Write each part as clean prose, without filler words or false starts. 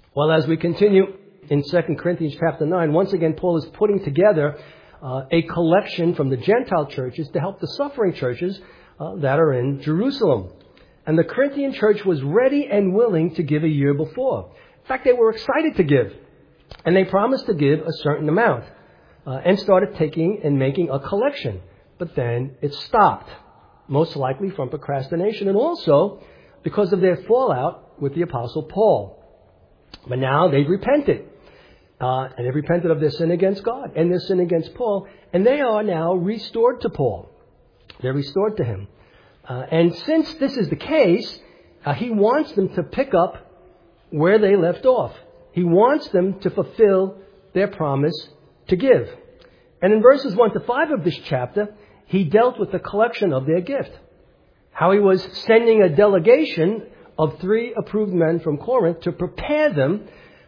Well, as we continue in 2 Corinthians chapter 9, once again, Paul is putting together a collection from the Gentile churches to help the suffering churches that are in Jerusalem. And the Corinthian church was ready and willing to give a year before. In fact, they were excited to give. And they promised to give a certain amount and started taking and making a collection. But then it stopped, most likely from procrastination and also because of their fallout with the Apostle Paul. But now they've repented. And they've repented of their sin against God and their sin against Paul. And they are now restored to Paul. They're restored to him. And since this is the case, he wants them to pick up where they left off. He wants them to fulfill their promise to give. And in verses 1 to 5 of this chapter, he dealt with the collection of their gift. How he was sending a delegation of 3 approved men from Corinth to prepare them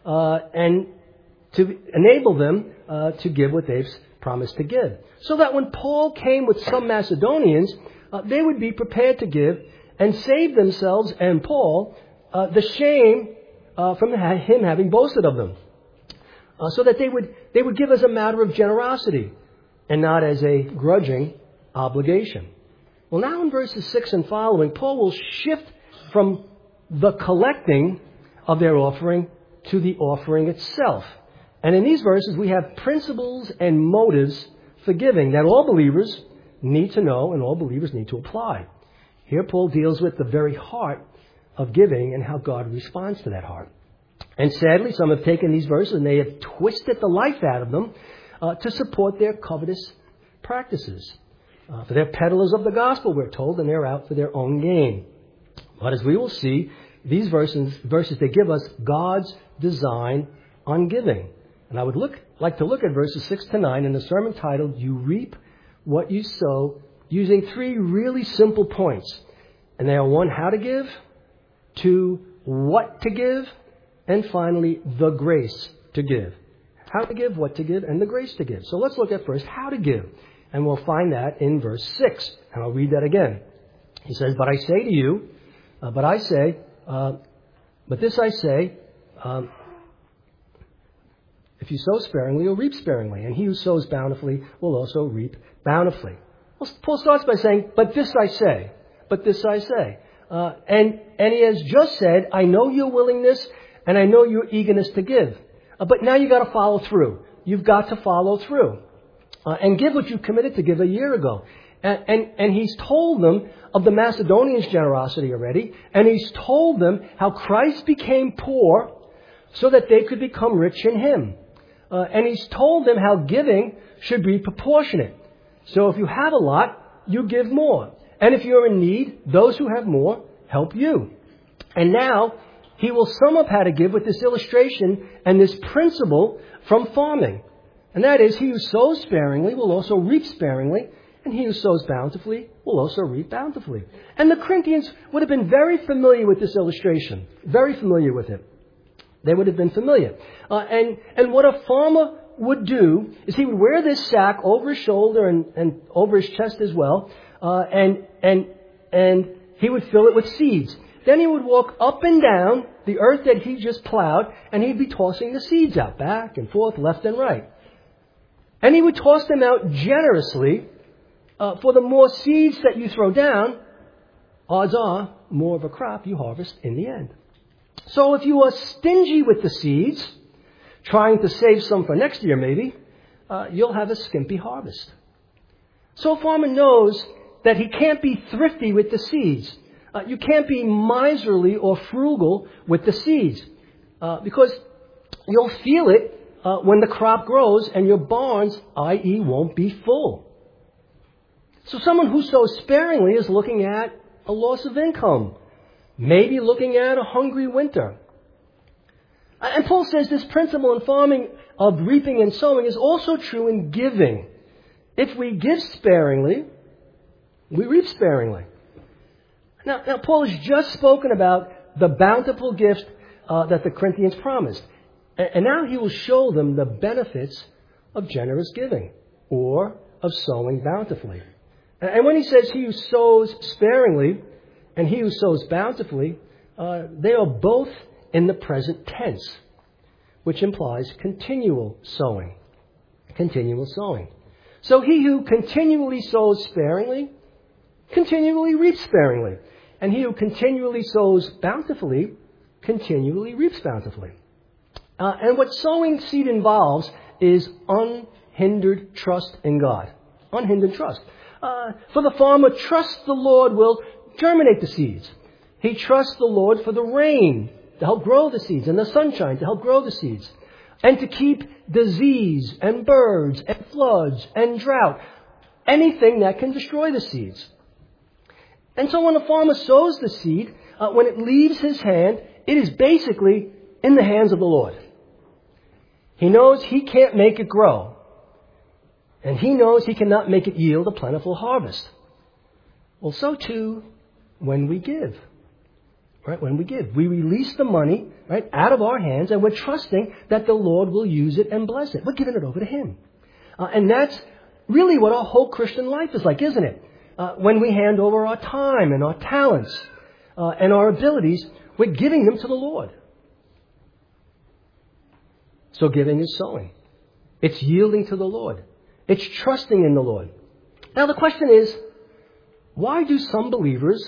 and to enable them to give what they've promised to give. So that when Paul came with some Macedonians, they would be prepared to give and save themselves and Paul the shame from him having boasted of them. So that they would give as a matter of generosity and not as a grudging obligation. Well, now in verses 6 and following, Paul will shift from the collecting of their offering to the offering itself. And in these verses, we have principles and motives for giving that all believers need to know and all believers need to apply. Here, Paul deals with the very heart of giving and how God responds to that heart. And sadly, some have taken these verses and they have twisted the life out of them to support their covetous practices. For they're peddlers of the gospel, we're told, and they're out for their own gain. But as we will see, these verses they give us God's design on giving. And I would like to look at verses 6 to 9 in the sermon titled, You Reap What You Sow, using 3 really simple points. And they are 1, how to give, 2, what to give, and finally, the grace to give. How to give, what to give, and the grace to give. So let's look at first how to give. And we'll find that in verse 6. And I'll read that again. He says, But this I say, if you sow sparingly, you'll reap sparingly. And he who sows bountifully will also reap bountifully. Well, Paul starts by saying, but this I say. And he has just said, I know your willingness and I know your eagerness to give. But now you've got to follow through. You've got to follow through. And give what you committed to give a year ago. And he's told them of the Macedonians' generosity already. And he's told them how Christ became poor so that they could become rich in him. And he's told them how giving should be proportionate. So if you have a lot, you give more. And if you're in need, those who have more help you. And now he will sum up how to give with this illustration and this principle from farming. And that is, he who sows sparingly will also reap sparingly, and he who sows bountifully will also reap bountifully. And the Corinthians would have been very familiar with this illustration, very familiar with it. They would have been familiar. And what a farmer would do is he would wear this sack over his shoulder and over his chest as well, and he would fill it with seeds. Then he would walk up and down the earth that he just plowed, and he'd be tossing the seeds out, back and forth, left and right. And he would toss them out generously, for the more seeds that you throw down, odds are more of a crop you harvest in the end. So if you are stingy with the seeds, trying to save some for next year maybe, you'll have a skimpy harvest. So a farmer knows that he can't be thrifty with the seeds. You can't be miserly or frugal with the seeds, because you'll feel it when the crop grows and your barns, i.e., won't be full. So someone who sows sparingly is looking at a loss of income, maybe looking at a hungry winter. And Paul says this principle in farming of reaping and sowing is also true in giving. If we give sparingly, we reap sparingly. Now Paul has just spoken about the bountiful gift that the Corinthians promised. And now he will show them the benefits of generous giving or of sowing bountifully. And when he says he who sows sparingly and he who sows bountifully, they are both in the present tense. which implies continual sowing. Continual sowing. So he who continually sows sparingly, continually reaps sparingly. And he who continually sows bountifully, continually reaps bountifully. And what sowing seed involves is unhindered trust in God. Unhindered trust. For the farmer trusts the Lord will germinate the seeds. He trusts the Lord for the rain to help grow the seeds and the sunshine to help grow the seeds. And to keep disease and birds and floods and drought. Anything that can destroy the seeds. And so when the farmer sows the seed, when it leaves his hand, it is basically in the hands of the Lord. He knows he can't make it grow. And he knows he cannot make it yield a plentiful harvest. Well, so too when we give. Right? When we give. We release the money, right, out of our hands, and we're trusting that the Lord will use it and bless it. We're giving it over to Him. And that's really what our whole Christian life is like, isn't it? When we hand over our time and our talents and our abilities, we're giving them to the Lord. So giving is sowing. It's yielding to the Lord. It's trusting in the Lord. Now the question is, why do some believers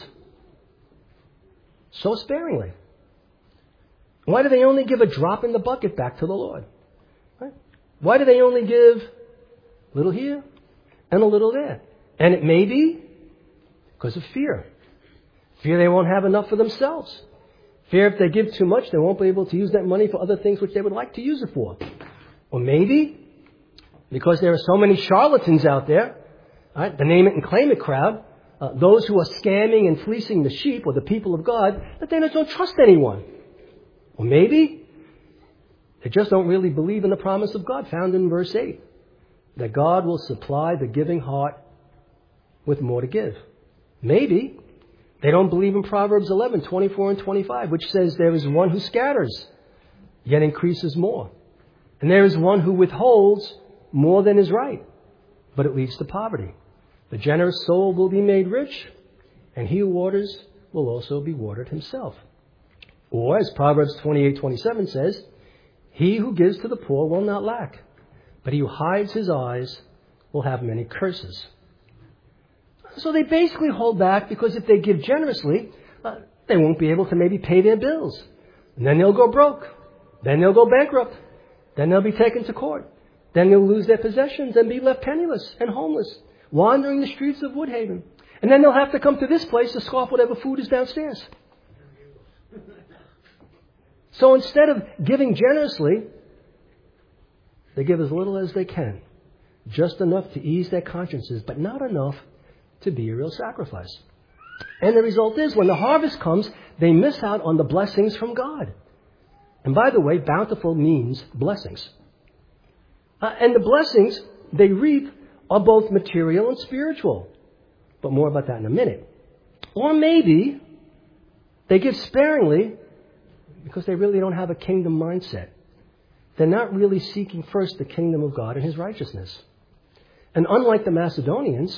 sow sparingly? Why do they only give a drop in the bucket back to the Lord? Right? Why do they only give a little here and a little there? And it may be because of fear. Fear they won't have enough for themselves. Fear if they give too much, they won't be able to use that money for other things which they would like to use it for. Or maybe because there are so many charlatans out there, right, the name it and claim it crowd, those who are scamming and fleecing the sheep or the people of God, that they just don't trust anyone. Or maybe they just don't really believe in the promise of God found in verse 8, that God will supply the giving heart with more to give. Maybe they don't believe in Proverbs 11, 24 and 25, which says there is one who scatters, yet increases more. And there is one who withholds more than is right, but it leads to poverty. The generous soul will be made rich, and he who waters will also be watered himself. Or, as Proverbs 28:27 says, he who gives to the poor will not lack, but he who hides his eyes will have many curses. So they basically hold back because if they give generously, they won't be able to maybe pay their bills. And then they'll go broke. Then they'll go bankrupt. Then they'll be taken to court. Then they'll lose their possessions and be left penniless and homeless, wandering the streets of Woodhaven. And then they'll have to come to this place to scoff whatever food is downstairs. So instead of giving generously, they give as little as they can. Just enough to ease their consciences, but not enough to be a real sacrifice. And the result is, when the harvest comes, they miss out on the blessings from God. And by the way, bountiful means blessings. And the blessings they reap are both material and spiritual. But more about that in a minute. Or maybe they give sparingly because they really don't have a kingdom mindset. They're not really seeking first the kingdom of God and His righteousness. And unlike the Macedonians,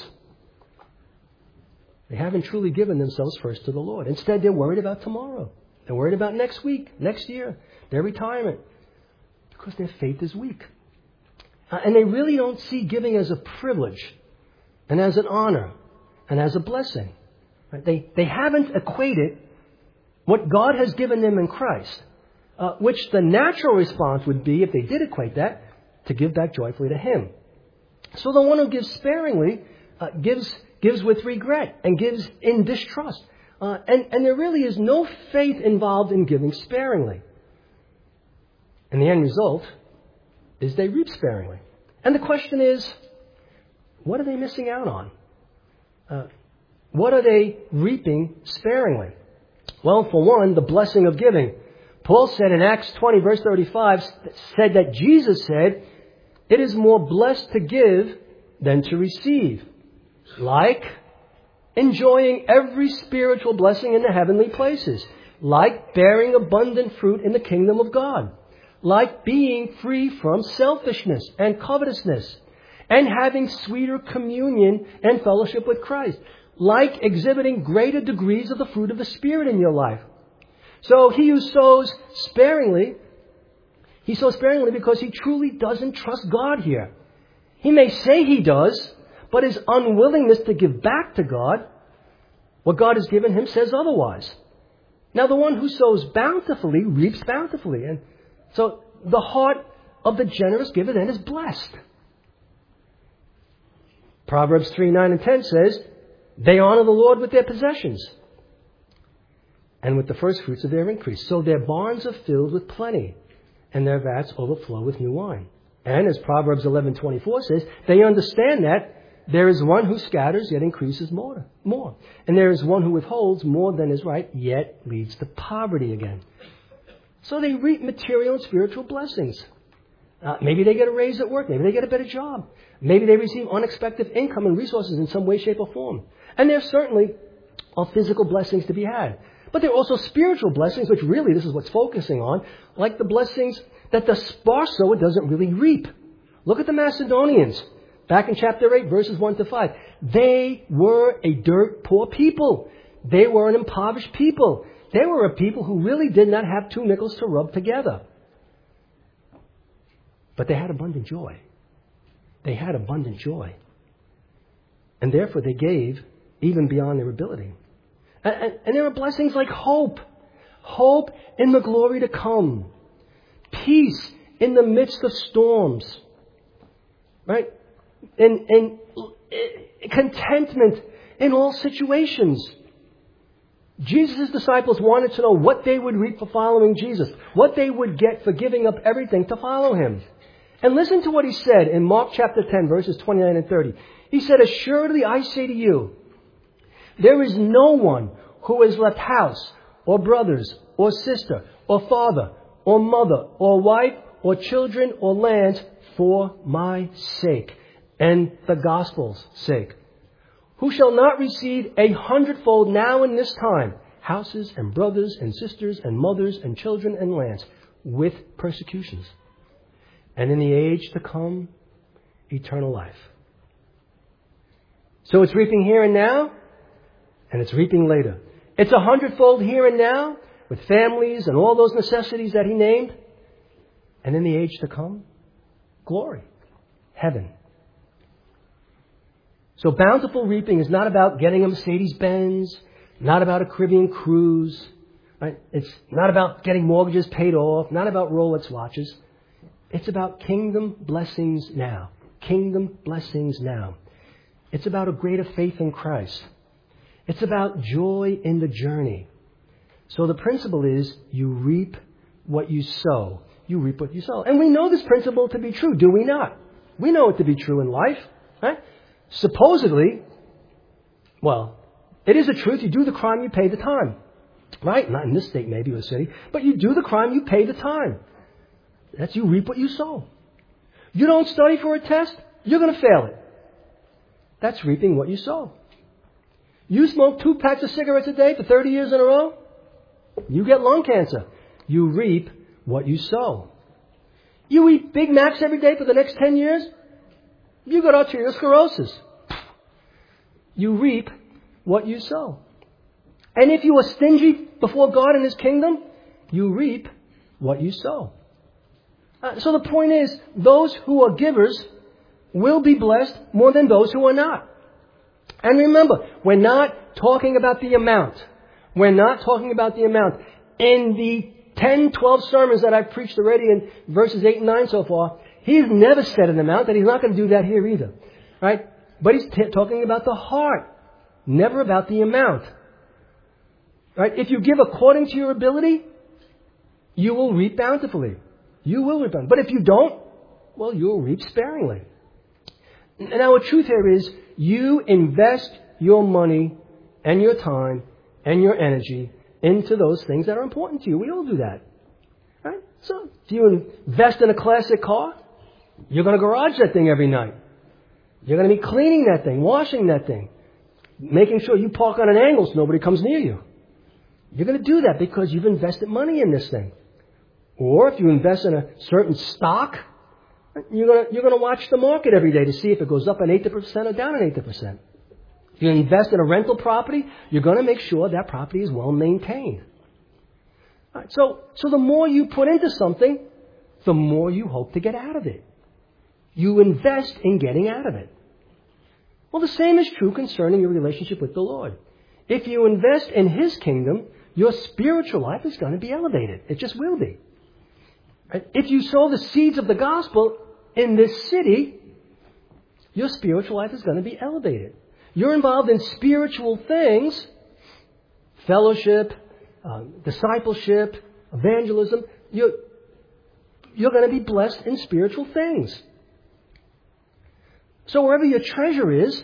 they haven't truly given themselves first to the Lord. Instead, they're worried about tomorrow. They're worried about next week, next year, their retirement, because their faith is weak. And they really don't see giving as a privilege and as an honor and as a blessing. Right? They haven't equated what God has given them in Christ, which the natural response would be, if they did equate that, to give back joyfully to Him. So the one who gives sparingly gives with regret and gives in distrust. And there really is no faith involved in giving sparingly. And the end result is they reap sparingly. And the question is, what are they missing out on? What are they reaping sparingly? Well, for one, the blessing of giving. Paul said in Acts 20, verse 35, said that Jesus said, it is more blessed to give than to receive. Like enjoying every spiritual blessing in the heavenly places. Like bearing abundant fruit in the kingdom of God. Like being free from selfishness and covetousness. And having sweeter communion and fellowship with Christ. Like exhibiting greater degrees of the fruit of the Spirit in your life. So he who sows sparingly, He sows sparingly because he truly doesn't trust God here. He may say he does, but his unwillingness to give back to God what God has given him says otherwise. Now, the one who sows bountifully reaps bountifully. And so the heart of the generous giver then is blessed. Proverbs 3:9 and 10 says, they honor the Lord with their possessions and with the first fruits of their increase. So their barns are filled with plenty, and their vats overflow with new wine. And as Proverbs 11:24 says, they understand that there is one who scatters, yet increases more. And there is one who withholds more than is right, yet leads to poverty again. So they reap material and spiritual blessings. Maybe they get a raise at work. Maybe they get a better job. Maybe they receive unexpected income and resources in some way, shape, or form. And there certainly are physical blessings to be had. But there are also spiritual blessings, which really this is what's focusing on, like the blessings that the sparse sower doesn't really reap. Look at the Macedonians. Back in chapter 8, verses 1 to 5. They were a dirt poor people. They were an impoverished people. They were a people who really did not have 2 nickels to rub together. But they had abundant joy. They had abundant joy. And therefore they gave even beyond their ability. And there are blessings like hope. Hope in the glory to come. Peace in the midst of storms. Right? And contentment in all situations. Jesus' disciples wanted to know what they would reap for following Jesus. What they would get for giving up everything to follow him. And listen to what he said in Mark chapter 10, verses 29 and 30. He said, assuredly I say to you, there is no one who has left house, or brothers, or sister, or father, or mother, or wife, or children, or lands, for my sake, and the gospel's sake, who shall not receive 100-fold now in this time, houses, and brothers, and sisters, and mothers, and children, and lands, with persecutions. And in the age to come, eternal life. So it's reaping here and now, and it's reaping later. It's 100-fold here and now, with families and all those necessities that he named. And in the age to come, glory, heaven. So bountiful reaping is not about getting a Mercedes-Benz, not about a Caribbean cruise. Right? It's not about getting mortgages paid off, not about Rolex watches. It's about kingdom blessings now. Kingdom blessings now. It's about a greater faith in Christ. It's about joy in the journey. So the principle is you reap what you sow. You reap what you sow. And we know this principle to be true, do we not? We know it to be true in life. Right? Supposedly, well, it is the truth. You do the crime, you pay the time. Right? Not in this state maybe or city. But you do the crime, you pay the time. That's you reap what you sow. You don't study for a test, you're going to fail it. That's reaping what you sow. You smoke 2 packs of cigarettes a day for 30 years in a row, you get lung cancer. You reap what you sow. You eat Big Macs every day for the next 10 years, you got arteriosclerosis. You reap what you sow. And if you are stingy before God in His kingdom, you reap what you sow. So the point is, those who are givers will be blessed more than those who are not. And remember, we're not talking about the amount. We're not talking about the amount. In the 10, 12 sermons that I've preached already in verses 8 and 9 so far, He's never said an amount, and He's not going to do that here either. Right? But He's talking about the heart, never about the amount. Right? If you give according to your ability, you will reap bountifully. You will reap bountifully. But if you don't, well, you'll reap sparingly. Now, the truth here is, you invest your money and your time and your energy into those things that are important to you. We all do that. Right? So, if you invest in a classic car, you're going to garage that thing every night. You're going to be cleaning that thing, washing that thing, making sure you park on an angle so nobody comes near you. You're going to do that because you've invested money in this thing. Or if you invest in a certain stock, you're going to watch the market every day to see if it goes up an 80% or down an 80%. If you invest in a rental property, you're going to make sure that property is well maintained. All right, so the more you put into something, the more you hope to get out of it. You invest in getting out of it. Well, the same is true concerning your relationship with the Lord. If you invest in His kingdom, your spiritual life is going to be elevated. It just will be. Right? If you sow the seeds of the gospel in this city, your spiritual life is going to be elevated. You're involved in spiritual things, fellowship, discipleship, evangelism. You're going to be blessed in spiritual things. So wherever your treasure is,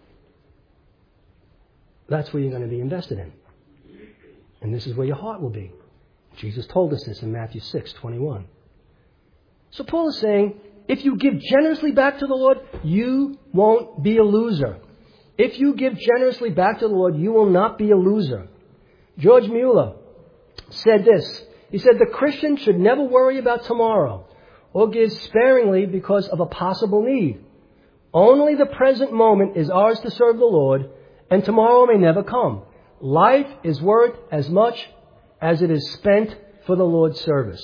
that's where you're going to be invested in. And this is where your heart will be. Jesus told us this in Matthew 6:21. So Paul is saying, if you give generously back to the Lord, you won't be a loser. If you give generously back to the Lord, you will not be a loser. George Mueller said this. He said, the Christian should never worry about tomorrow or give sparingly because of a possible need. Only the present moment is ours to serve the Lord, and tomorrow may never come. Life is worth as much as it is spent for the Lord's service.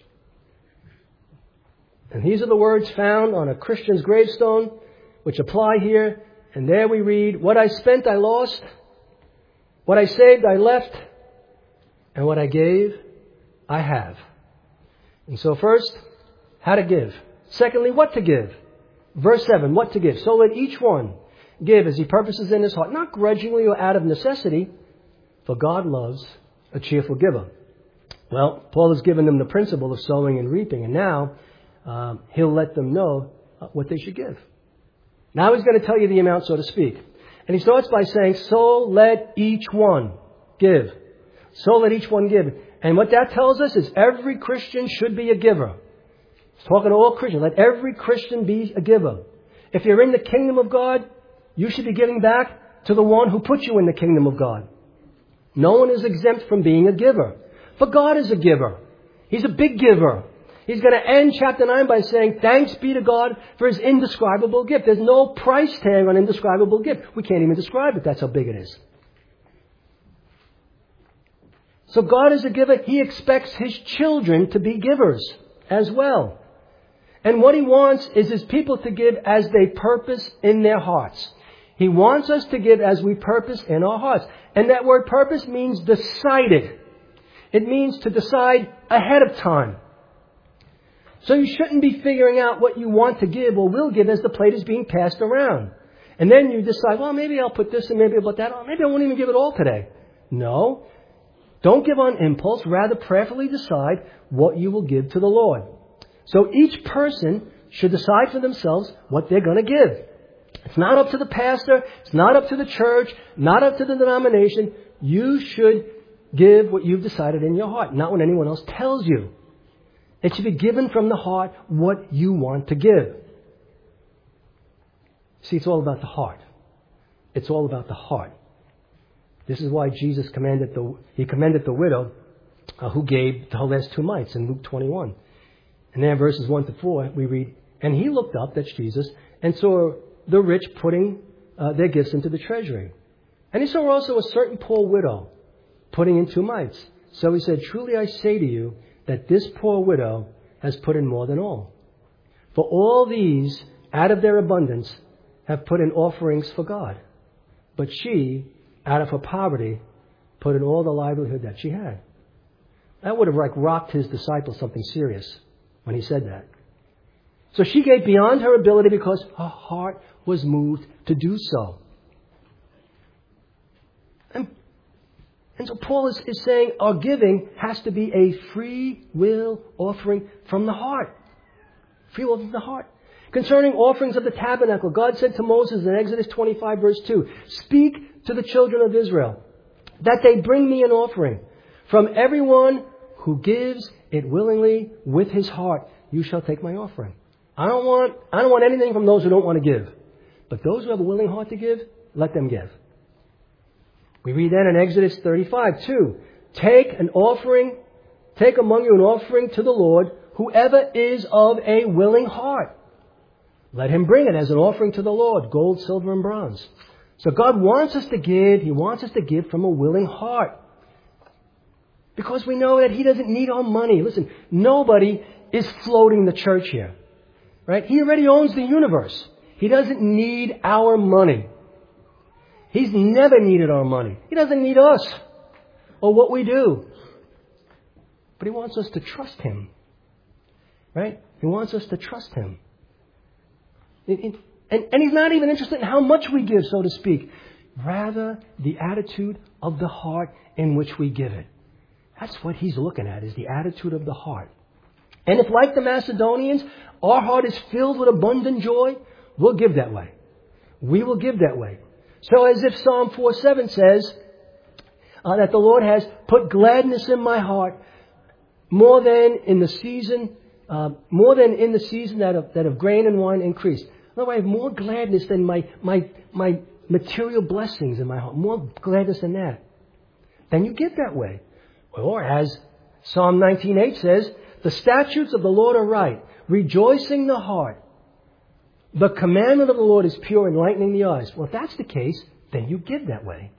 And these are the words found on a Christian's gravestone, which apply here. And there we read, what I spent, I lost. What I saved, I left. And what I gave, I have. And so first, how to give. Secondly, what to give. Verse 7, what to give. So let each one give as he purposes in his heart, not grudgingly or out of necessity, for God loves a cheerful giver. Well, Paul has given them the principle of sowing and reaping, and now he'll let them know what they should give. Now he's going to tell you the amount, so to speak. And he starts by saying, so let each one give. So let each one give. And what that tells us is every Christian should be a giver. He's talking to all Christians. Let every Christian be a giver. If you're in the kingdom of God, you should be giving back to the one who put you in the kingdom of God. No one is exempt from being a giver. But God is a giver. He's a big giver. He's going to end chapter 9 by saying, thanks be to God for His indescribable gift. There's no price tag on indescribable gift. We can't even describe it. That's how big it is. So God is a giver. He expects His children to be givers as well. And what He wants is His people to give as they purpose in their hearts. He wants us to give as we purpose in our hearts. And that word purpose means decided. It means to decide ahead of time. So you shouldn't be figuring out what you want to give or will give as the plate is being passed around. And then you decide, well, maybe I'll put this and maybe I'll put that. Or maybe I won't even give it all today. No. Don't give on impulse. Rather, prayerfully decide what you will give to the Lord. So each person should decide for themselves what they're going to give. It's not up to the pastor. It's not up to the church. Not up to the denomination. You should give what you've decided in your heart, not what anyone else tells you. It should be given from the heart what you want to give. See, it's all about the heart. It's all about the heart. This is why Jesus commended the widow who gave her last 2 mites in Luke 21. And then verses 1 to 4, we read, and he looked up, that's Jesus, and saw the rich putting their gifts into the treasury. And he saw also a certain poor widow putting in 2 mites. So he said, truly I say to you that this poor widow has put in more than all. For all these, out of their abundance, have put in offerings for God. But she, out of her poverty, put in all the livelihood that she had. That would have rocked his disciples something serious when he said that. So she gave beyond her ability because her heart was moved to do so. And so Paul is saying our giving has to be a free will offering from the heart. Free will from the heart. Concerning offerings of the tabernacle, God said to Moses in Exodus 25 verse 2, speak to the children of Israel that they bring me an offering. From everyone who gives it willingly with his heart, you shall take my offering. I don't want anything from those who don't want to give. But those who have a willing heart to give, let them give. We read then in Exodus 35, too. Take among you an offering to the Lord, whoever is of a willing heart. Let him bring it as an offering to the Lord, gold, silver, and bronze. So God wants us to give. He wants us to give from a willing heart. Because we know that He doesn't need our money. Listen, nobody is floating the church here. Right? He already owns the universe. He doesn't need our money. He's never needed our money. He doesn't need us or what we do. But He wants us to trust Him. Right? He wants us to trust Him. And He's not even interested in how much we give, so to speak. Rather, the attitude of the heart in which we give it. That's what He's looking at, is the attitude of the heart. And if, like the Macedonians, our heart is filled with abundant joy, we'll give that way. We will give that way. So as if Psalm 4:7 says that the Lord has put gladness in my heart more than in the season that of grain and wine increased. In other words, I have more gladness than my material blessings in my heart. More gladness than that. Then you give that way. Or as Psalm 19:8 says, the statutes of the Lord are right, rejoicing the heart. The commandment of the Lord is pure, enlightening the eyes. Well, if that's the case, then you give that way.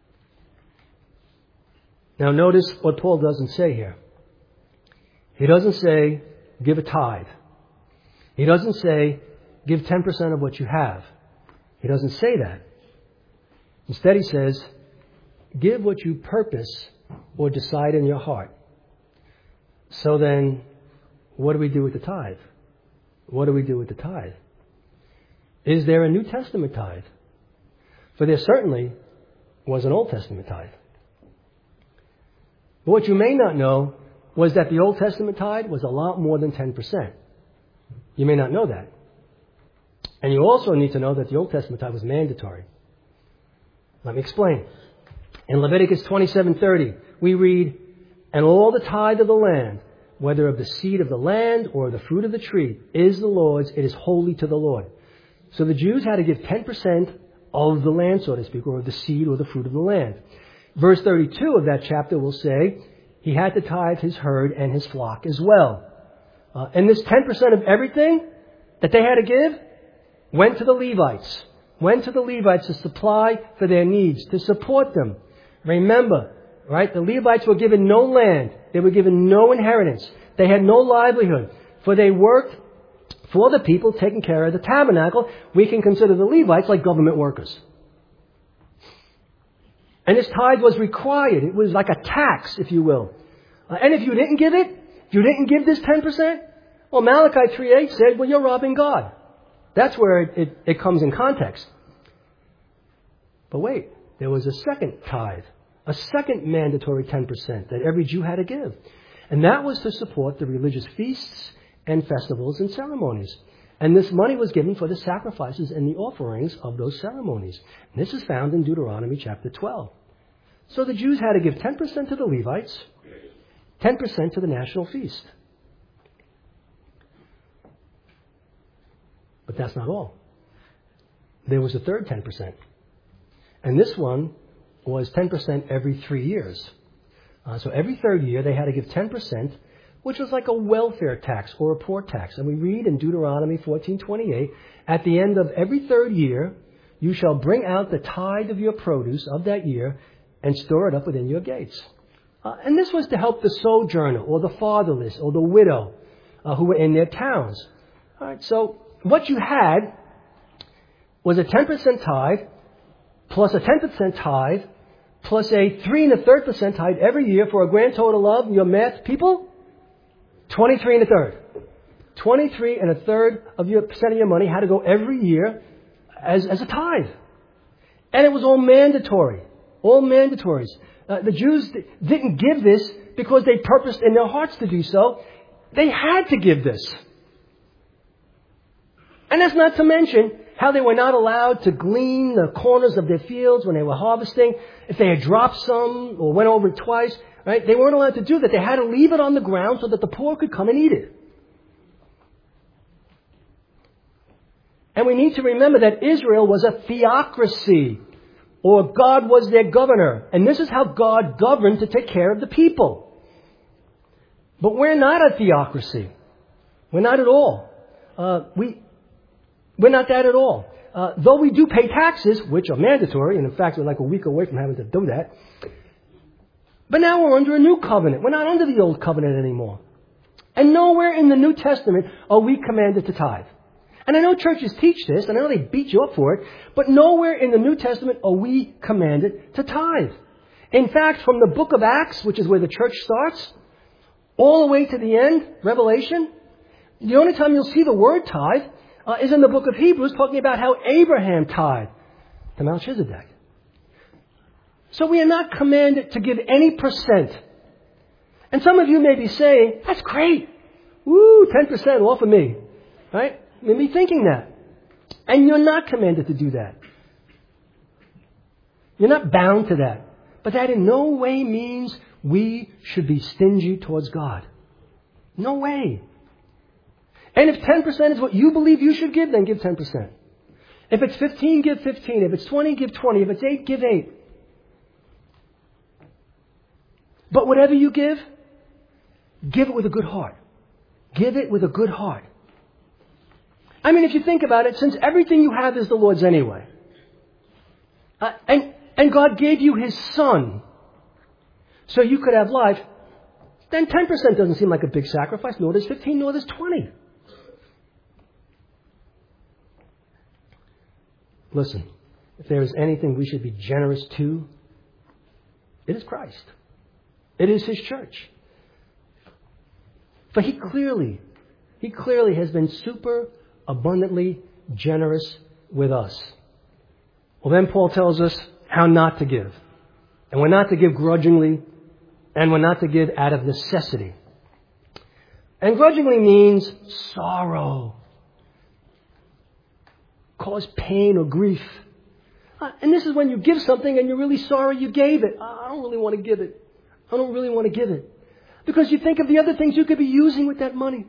Now notice what Paul doesn't say here. He doesn't say, give a tithe. He doesn't say, give 10% of what you have. He doesn't say that. Instead he says, give what you purpose or decide in your heart. So then, what do we do with the tithe? What do we do with the tithe? Is there a New Testament tithe? For there certainly was an Old Testament tithe. But what you may not know was that the Old Testament tithe was a lot more than 10%. You may not know that. And you also need to know that the Old Testament tithe was mandatory. Let me explain. In Leviticus 27:30, we read, and all the tithe of the land, whether of the seed of the land or the fruit of the tree, is the Lord's. It is holy to the Lord. So the Jews had to give 10% of the land, so to speak, or of the seed or the fruit of the land. Verse 32 of that chapter will say he had to tithe his herd and his flock as well. And this 10% of everything that they had to give went to the Levites. Went to the Levites to supply for their needs, to support them. Remember, right, the Levites were given no land. They were given no inheritance. They had no livelihood. For they worked for the people taking care of the tabernacle. We can consider the Levites like government workers. And this tithe was required. It was like a tax, if you will. And if you didn't give it, if you didn't give this 10%, well, Malachi 3:8 said, well, you're robbing God. That's where it comes in context. But wait, there was a second tithe, a second mandatory 10% that every Jew had to give. And that was to support the religious feasts and festivals and ceremonies. And this money was given for the sacrifices and the offerings of those ceremonies. And this is found in Deuteronomy chapter 12. So the Jews had to give 10% to the Levites, 10% to the national feast. But that's not all. There was a third 10%. And this one was 10% every 3 years. So every third year they had to give 10%, which was like a welfare tax or a poor tax. And we read in Deuteronomy 14:28, at the end of every third year, you shall bring out the tithe of your produce of that year and store it up within your gates. And this was to help the sojourner or the fatherless or the widow who were in their towns. All right, so what you had was a 10% tithe plus a 10% tithe plus a 3 1/3% tithe every year for a grand total of, your math people, 23 1/3. 23 1/3 of your percent of your money had to go every year as a tithe. And it was all mandatory. All mandatories. The Jews didn't give this because they purposed in their hearts to do so. They had to give this. And that's not to mention how they were not allowed to glean the corners of their fields when they were harvesting. If they had dropped some or went over it twice, right, they weren't allowed to do that. They had to leave it on the ground so that the poor could come and eat it. And we need to remember that Israel was a theocracy, or God was their governor. And this is how God governed to take care of the people. But we're not a theocracy. We're not at all. We're not that at all. Though we do pay taxes, which are mandatory, and in fact we're like a week away from having to do that. But now we're under a new covenant. We're not under the old covenant anymore. And nowhere in the New Testament are we commanded to tithe. And I know churches teach this, and I know they beat you up for it, but nowhere in the New Testament are we commanded to tithe. In fact, from the book of Acts, which is where the church starts, all the way to the end, Revelation, the only time you'll see the word tithe is in the book of Hebrews, talking about how Abraham tithed to Melchizedek. So we are not commanded to give any percent. And some of you may be saying, that's great. Woo, 10% off of me. Right? You may be thinking that. And you're not commanded to do that. You're not bound to that. But that in no way means we should be stingy towards God. No way. And if 10% is what you believe you should give, then give 10%. If it's 15, give 15. If it's 20, give 20. If it's 8, give 8. But whatever you give it with a good heart. Give it with a good heart. I mean, if you think about it, since everything you have is the Lord's anyway, and God gave you His Son so you could have life, then 10% doesn't seem like a big sacrifice, nor does 15, nor does 20. Listen, if there is anything we should be generous to, it is Christ. It is His church. But He clearly has been super abundantly generous with us. Well, then Paul tells us how not to give. And we're not to give grudgingly, and we're not to give out of necessity. And grudgingly means sorrow, cause pain or grief. And this is when you give something and you're really sorry you gave it. I don't really want to give it. I don't really want to give it. Because you think of the other things you could be using with that money.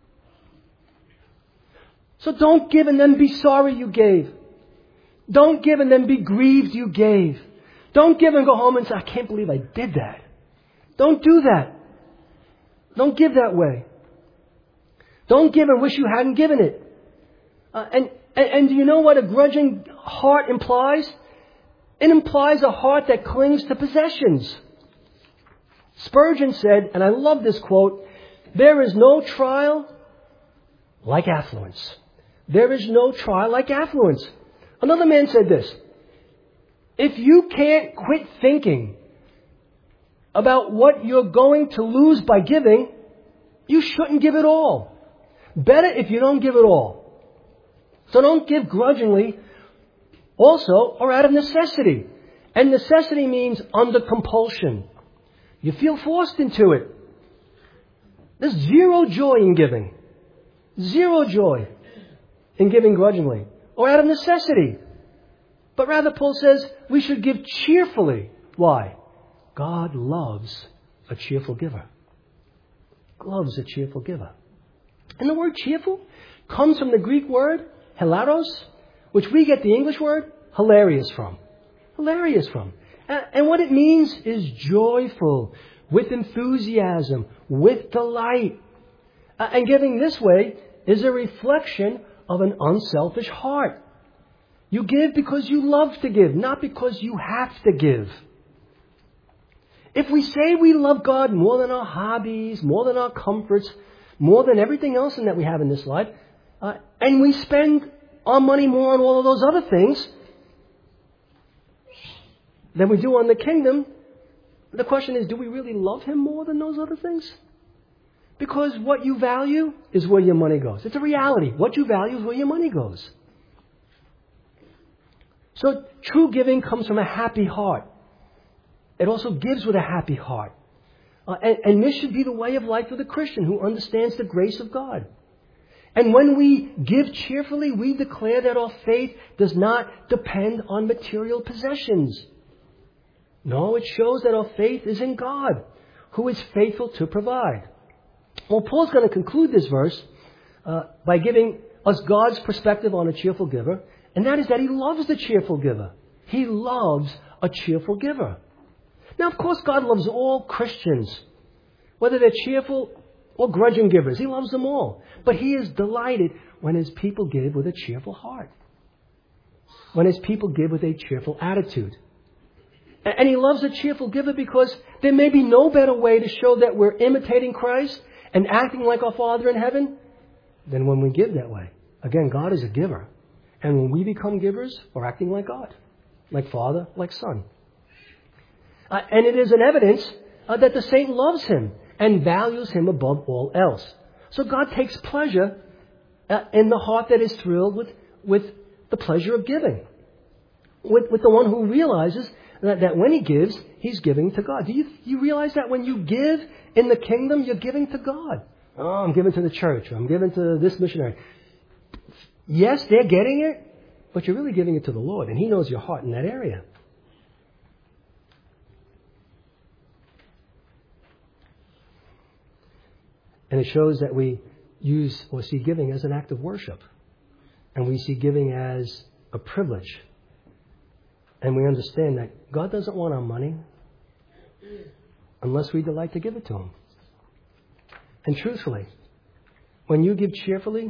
So don't give and then be sorry you gave. Don't give and then be grieved you gave. Don't give and go home and say, I can't believe I did that. Don't do that. Don't give that way. Don't give and wish you hadn't given it. And do you know what a grudging heart implies? It implies a heart that clings to possessions. Spurgeon said, and I love this quote, there is no trial like affluence. There is no trial like affluence. Another man said this, if you can't quit thinking about what you're going to lose by giving, you shouldn't give it all. Better if you don't give it all. So don't give grudgingly also or out of necessity. And necessity means under compulsion. You feel forced into it. There's zero joy in giving. Zero joy in giving grudgingly or out of necessity. But rather, Paul says we should give cheerfully. Why? God loves a cheerful giver. Loves a cheerful giver. And the word cheerful comes from the Greek word hilaros, which we get the English word hilarious from. Hilarious from. And what it means is joyful, with enthusiasm, with delight. And giving this way is a reflection of an unselfish heart. You give because you love to give, not because you have to give. If we say we love God more than our hobbies, more than our comforts, more than everything else that we have in this life, and we spend our money more on all of those other things than we do on the kingdom, the question is, do we really love Him more than those other things? Because what you value is where your money goes. It's a reality. What you value is where your money goes. So true giving comes from a happy heart. It also gives with a happy heart. And this should be the way of life of the Christian who understands the grace of God. And when we give cheerfully, we declare that our faith does not depend on material possessions. No, it shows that our faith is in God, who is faithful to provide. Well, Paul's going to conclude this verse by giving us God's perspective on a cheerful giver, and that is that He loves the cheerful giver. He loves a cheerful giver. Now, of course, God loves all Christians, whether they're cheerful or grudging givers. He loves them all. But He is delighted when His people give with a cheerful heart, when His people give with a cheerful attitude. And He loves a cheerful giver because there may be no better way to show that we're imitating Christ and acting like our Father in heaven, then when we give that way, again, God is a giver. And when we become givers, we're acting like God, like Father, like Son. And it is an evidence that the saint loves him and values him above all else. So God takes pleasure in the heart that is thrilled with the pleasure of giving. With the one who realizes that when he gives, he's giving to God. Do you realize that when you give in the kingdom, you're giving to God? Oh, I'm giving to the church. Or I'm giving to this missionary. Yes, they're getting it, but you're really giving it to the Lord, and He knows your heart in that area. And it shows that we use or see giving as an act of worship. And we see giving as a privilege. And we understand that God doesn't want our money unless we delight to give it to Him. And truthfully, when you give cheerfully,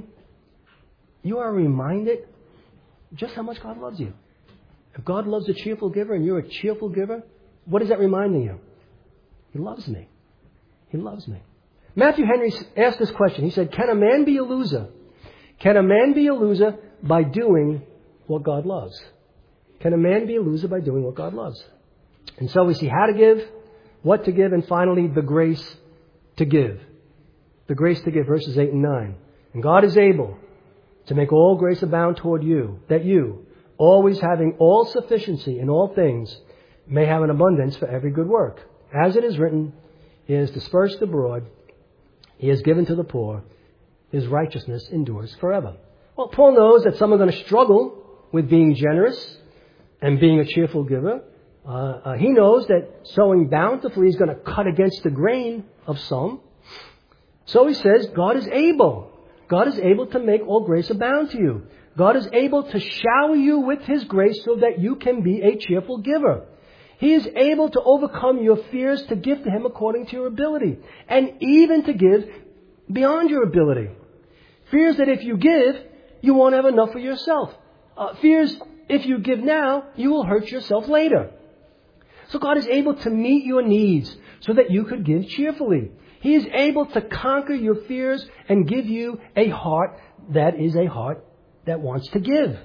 you are reminded just how much God loves you. If God loves a cheerful giver and you're a cheerful giver, what is that reminding you? He loves me. He loves me. Matthew Henry asked this question. He said, can a man be a loser? Can a man be a loser by doing what God loves? Can a man be a loser by doing what God loves? And so we see how to give, what to give, and finally the grace to give. The grace to give, verses 8 and 9. And God is able to make all grace abound toward you, that you, always having all sufficiency in all things, may have an abundance for every good work. As it is written, He has dispersed abroad, He has given to the poor, His righteousness endures forever. Well, Paul knows that some are going to struggle with being generous and being a cheerful giver. He knows that sowing bountifully is going to cut against the grain of some. So he says, God is able. God is able to make all grace abound to you. God is able to shower you with His grace so that you can be a cheerful giver. He is able to overcome your fears to give to Him according to your ability. And even to give beyond your ability. Fears that if you give, you won't have enough for yourself. Fears if you give now, you will hurt yourself later. So God is able to meet your needs so that you could give cheerfully. He is able to conquer your fears and give you a heart that is a heart that wants to give.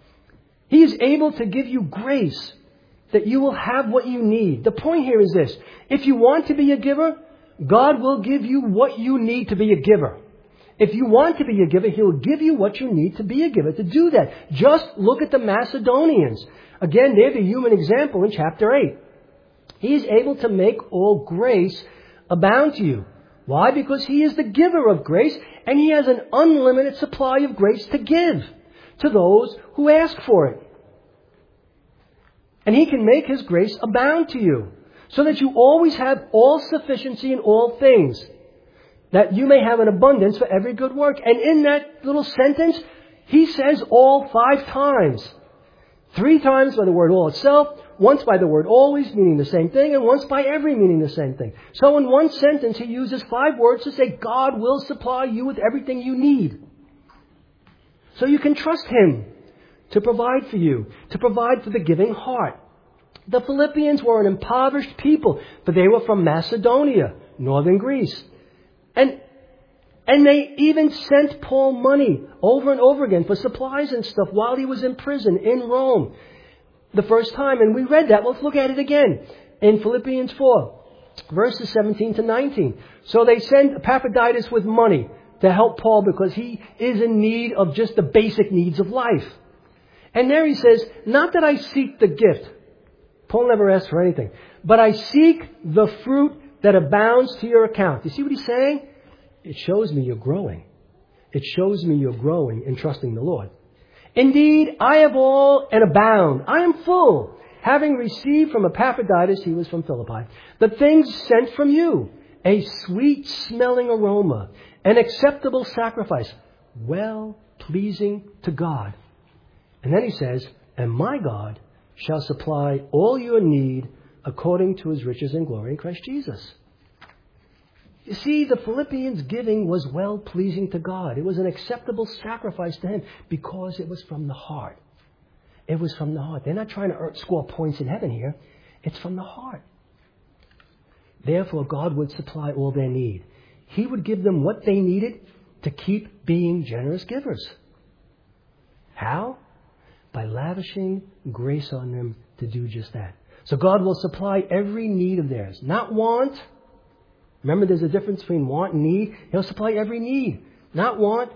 He is able to give you grace that you will have what you need. The point here is this. If you want to be a giver, God will give you what you need to be a giver. If you want to be a giver, He will give you what you need to be a giver. To do that, just look at the Macedonians. Again, they're the human example in chapter 8. He is able to make all grace abound to you. Why? Because He is the giver of grace, and He has an unlimited supply of grace to give to those who ask for it. And He can make His grace abound to you, so that you always have all sufficiency in all things, that you may have an abundance for every good work. And in that little sentence, He says all 5 times. 3 times by the word all itself, once by the word always, meaning the same thing, and once by every, meaning the same thing. So in one sentence, He uses 5 words to say God will supply you with everything you need. So you can trust Him to provide for you, to provide for the giving heart. The Philippians were an impoverished people, but they were from Macedonia, northern Greece. And they even sent Paul money over and over again for supplies and stuff while he was in prison in Rome the first time. And we read that. Let's look at it again in Philippians 4, verses 17 to 19. So they send Epaphroditus with money to help Paul because he is in need of just the basic needs of life. And there he says, not that I seek the gift. Paul never asked for anything. But I seek the fruit that abounds to your account. You see what he's saying? It shows me you're growing. It shows me you're growing in trusting the Lord. Indeed, I have all and abound. I am full, having received from Epaphroditus, he was from Philippi, the things sent from you, a sweet-smelling aroma, an acceptable sacrifice, well-pleasing to God. And then he says, and my God shall supply all your need according to His riches and glory in Christ Jesus. You see, the Philippians' giving was well-pleasing to God. It was an acceptable sacrifice to Him because it was from the heart. It was from the heart. They're not trying to score points in heaven here. It's from the heart. Therefore, God would supply all their need. He would give them what they needed to keep being generous givers. How? By lavishing grace on them to do just that. So God will supply every need of theirs. Not want. Remember, there's a difference between want and need. He'll supply every need. Not want,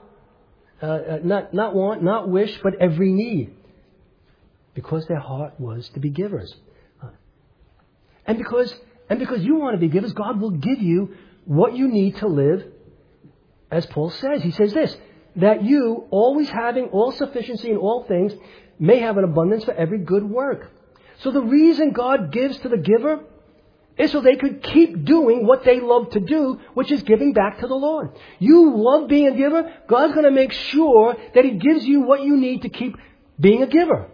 not wish, but every need. Because their heart was to be givers. And because you want to be givers, God will give you what you need to live, as Paul says. He says this, that you, always having all sufficiency in all things, may have an abundance for every good work. So the reason God gives to the giver is so they could keep doing what they love to do, which is giving back to the Lord. You love being a giver. God's going to make sure that He gives you what you need to keep being a giver.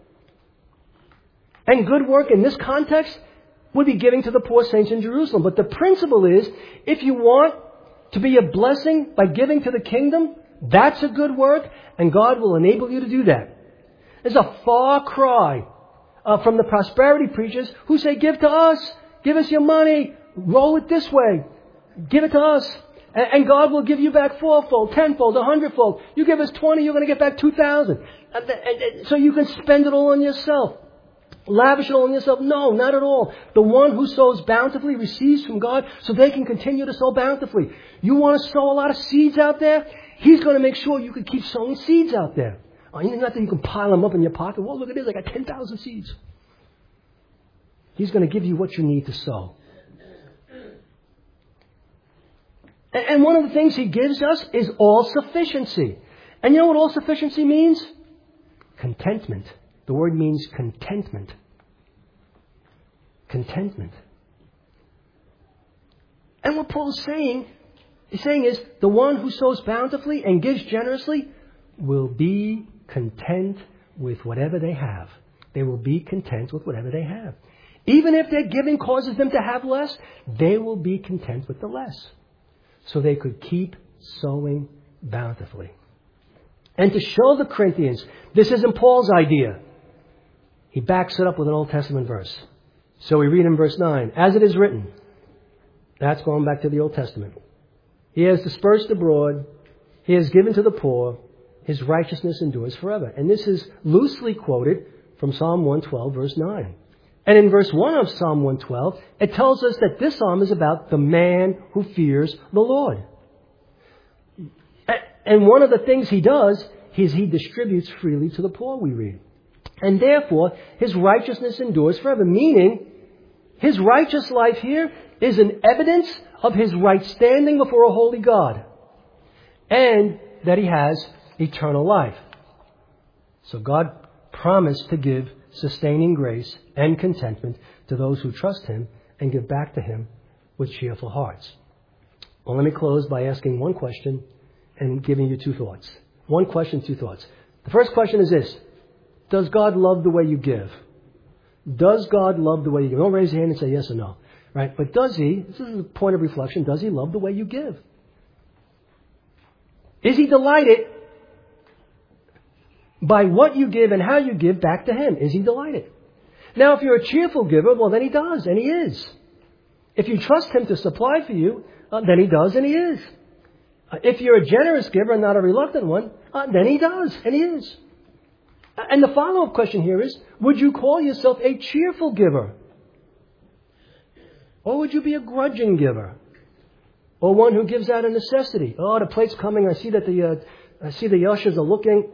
And good work in this context would be giving to the poor saints in Jerusalem. But the principle is, if you want to be a blessing by giving to the kingdom, that's a good work, and God will enable you to do that. There's a far cry from the prosperity preachers who say, give to us, give us your money, roll it this way, give it to us, and God will give you back fourfold, tenfold, 100-fold. You give us 20, you're going to get back 2,000. So you can spend it all on yourself. Lavish it all on yourself. No, not at all. The one who sows bountifully receives from God so they can continue to sow bountifully. You want to sow a lot of seeds out there? He's going to make sure you can keep sowing seeds out there. Not that you can pile them up in your pocket. Well, look at this. I got 10,000 seeds. He's going to give you what you need to sow. And one of the things He gives us is all sufficiency. And you know what all sufficiency means? Contentment. The word means contentment. Contentment. And what Paul's saying is the one who sows bountifully and gives generously will be content with whatever they have. They will be content with whatever they have. Even if their giving causes them to have less, they will be content with the less. So they could keep sowing bountifully. And to show the Corinthians, this isn't Paul's idea. He backs it up with an Old Testament verse. So we read in verse 9, as it is written, that's going back to the Old Testament. He has dispersed abroad, He has given to the poor, His righteousness endures forever. And this is loosely quoted from Psalm 112, verse 9. And in verse 1 of Psalm 112, it tells us that this psalm is about the man who fears the Lord. And one of the things he does is he distributes freely to the poor, we read. And therefore, his righteousness endures forever, meaning his righteous life here is an evidence of his right standing before a holy God, and that he has eternal life. So God promised to give sustaining grace and contentment to those who trust Him and give back to Him with cheerful hearts. Well, let me close by asking one question and giving you two thoughts. One question, two thoughts. The first question is this: does God love the way you give? Does God love the way you give? Don't raise your hand and say yes or no. Right? But does He, this is a point of reflection, does He love the way you give? Is He delighted by what you give and how you give back to Him? Is He delighted? Now, if you're a cheerful giver, well, then He does, and He is. If you trust Him to supply for you, then He does, and He is. If you're a generous giver and not a reluctant one, then He does, and He is. And the follow-up question here is, would you call yourself a cheerful giver? Or would you be a grudging giver? Or one who gives out of necessity? Oh, the plate's coming. I see that the ushers are looking.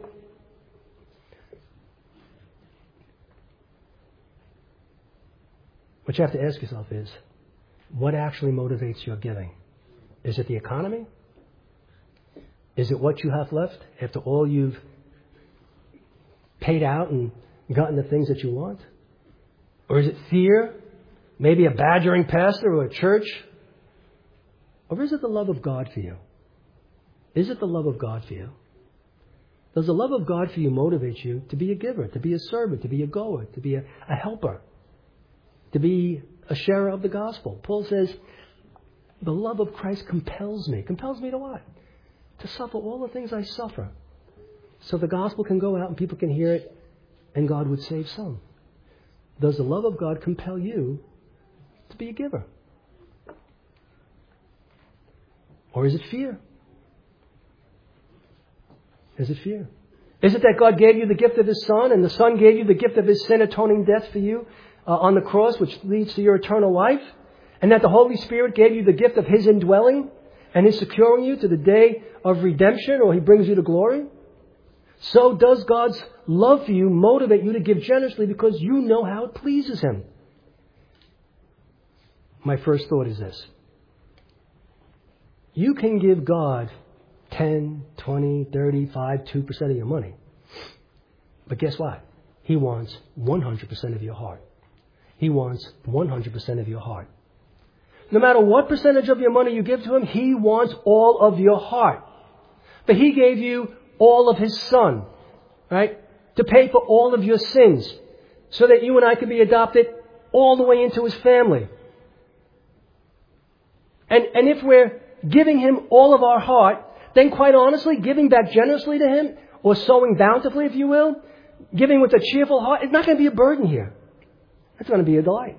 What you have to ask yourself is, what actually motivates your giving? Is it the economy? Is it what you have left after all you've paid out and gotten the things that you want? Or is it fear? Maybe a badgering pastor or a church? Or is it the love of God for you? Is it the love of God for you? Does the love of God for you motivate you to be a giver, to be a servant, to be a goer, to be a helper, to be a sharer of the gospel? Paul says, the love of Christ compels me. Compels me to what? To suffer all the things I suffer, so the gospel can go out and people can hear it and God would save some. Does the love of God compel you to be a giver? Or is it fear? Is it fear? Is it that God gave you the gift of His Son, and the Son gave you the gift of His sin-atoning death for you on the cross, which leads to your eternal life? And that the Holy Spirit gave you the gift of His indwelling and His securing you to the day of redemption, or He brings you to glory? So does God's love for you motivate you to give generously because you know how it pleases Him? My first thought is this. You can give God 10, 20, 35, 2% of your money. But guess what? He wants 100% of your heart. He wants 100% of your heart. No matter what percentage of your money you give to Him, He wants all of your heart. But He gave you all of His Son, right? To pay for all of your sins, so that you and I could be adopted all the way into His family. And if we're giving Him all of our heart, then quite honestly, giving back generously to Him, or sowing bountifully, if you will, giving with a cheerful heart, it's not going to be a burden here. It's going to be a delight.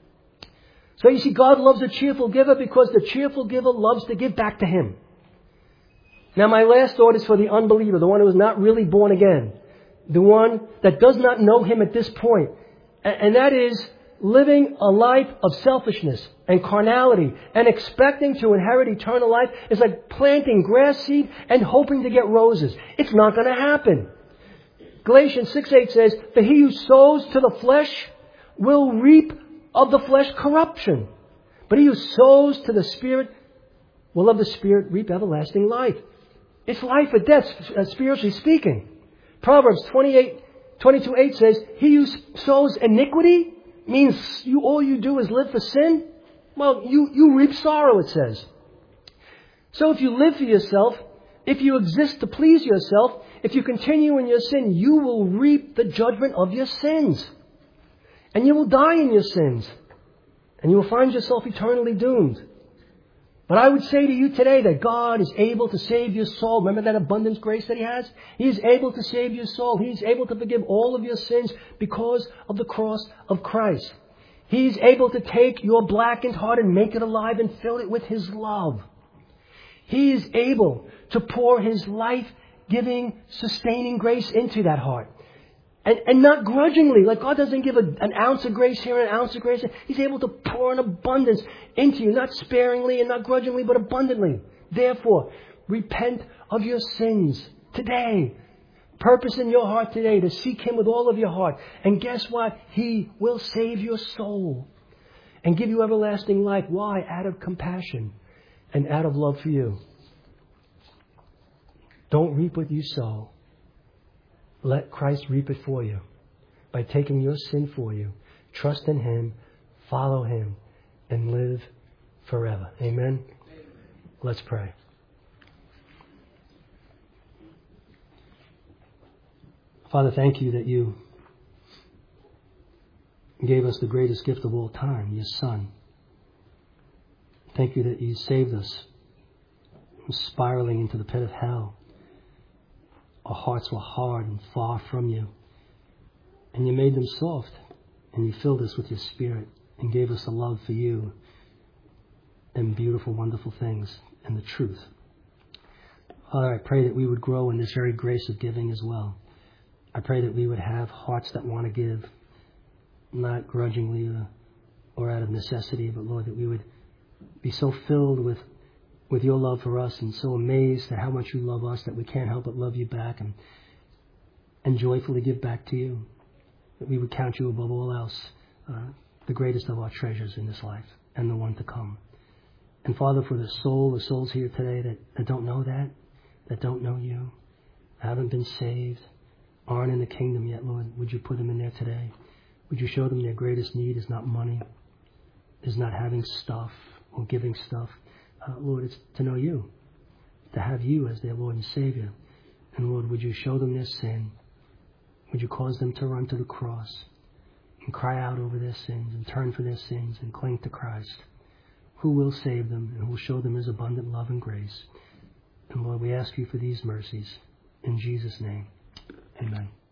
So you see, God loves a cheerful giver because the cheerful giver loves to give back to Him. Now my last thought is for the unbeliever, the one who is not really born again, the one that does not know Him at this point. And that is living a life of selfishness and carnality and expecting to inherit eternal life is like planting grass seed and hoping to get roses. It's not going to happen. Galatians 6:8 says, "For he who sows to the flesh will reap of the flesh corruption. But he who sows to the Spirit will of the Spirit reap everlasting life." It's life or death, spiritually speaking. Proverbs 22:8 says, "He who sows iniquity," means all you do is live for sin. Well, you reap sorrow, it says. So if you live for yourself, if you exist to please yourself, if you continue in your sin, you will reap the judgment of your sins. And you will die in your sins. And you will find yourself eternally doomed. But I would say to you today that God is able to save your soul. Remember that abundance grace that He has? He is able to save your soul. He is able to forgive all of your sins because of the cross of Christ. He is able to take your blackened heart and make it alive and fill it with His love. He is able to pour His life-giving, sustaining grace into that heart. And not grudgingly, like God doesn't give an ounce of grace here and an ounce of grace there. He's able to pour an abundance into you, not sparingly and not grudgingly, but abundantly. Therefore, repent of your sins today. Purpose in your heart today to seek Him with all of your heart. And guess what? He will save your soul and give you everlasting life. Why? Out of compassion and out of love for you. Don't reap what you sow. Let Christ reap it for you by taking your sin for you. Trust in Him, follow Him, and live forever. Amen? Let's pray. Father, thank You that You gave us the greatest gift of all time, Your Son. Thank You that You saved us from spiraling into the pit of hell. Our hearts were hard and far from You. And You made them soft. And You filled us with Your Spirit and gave us a love for You and beautiful, wonderful things and the truth. Father, I pray that we would grow in this very grace of giving as well. I pray that we would have hearts that want to give, not grudgingly or out of necessity, but Lord, that we would be so filled with Your love for us and so amazed at how much You love us that we can't help but love You back and joyfully give back to You. That we would count You above all else, the greatest of our treasures in this life and the one to come. And Father, for the souls here today that don't know that don't know You, haven't been saved, aren't in the kingdom yet, Lord, would You put them in there today? Would You show them their greatest need is not money, is not having stuff or giving stuff. Lord, it's to know You, to have You as their Lord and Savior. And Lord, would You show them their sin? Would You cause them to run to the cross and cry out over their sins and turn for their sins and cling to Christ, who will save them and who will show them His abundant love and grace. And Lord, we ask You for these mercies. In Jesus' name, amen.